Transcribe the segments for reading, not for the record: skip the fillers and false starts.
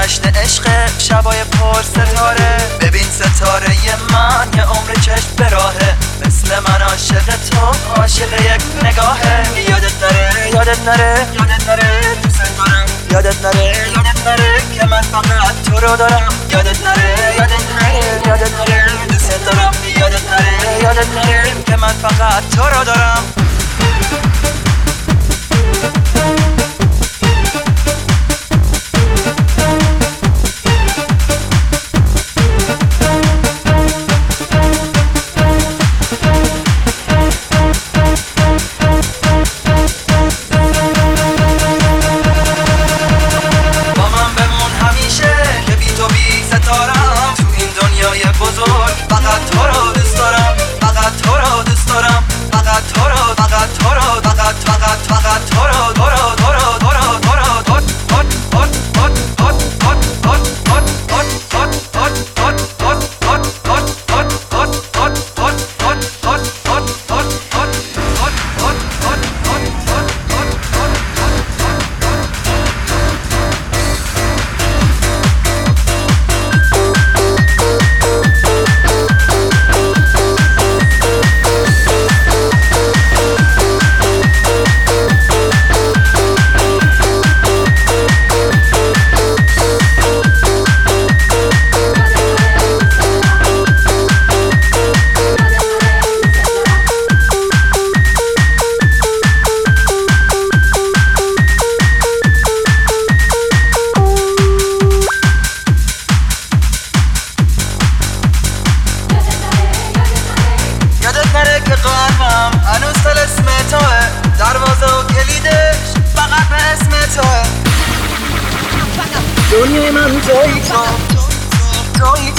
جشن عشق شبای پر ستاره. ببین ستاره من یه عمر چشم به راهه، مثل من عاشق تو عاشق یک نگاهه. یادت نره یادت نره یادت نره دوست دارم، یادت نره یادت نره که من فقط تو رو دارم. یادت نره یادت نره یادت نره دوست دارم، یادت نره یادت نره که من فقط تو رو دارم. فقط تو رو دوست دارم، فقط تو رو دوست دارم، فقط تو رو، فقط تو رو، فقط فقط فقط تو رو، تو رو، تو رو، تو رو، تو رو، تو که قلبم هنوز طلسم توه، دروازه و کلیدش فقط به اسم توه. دنیای من تویی تو، تویی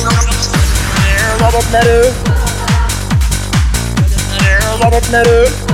تو، یادت نره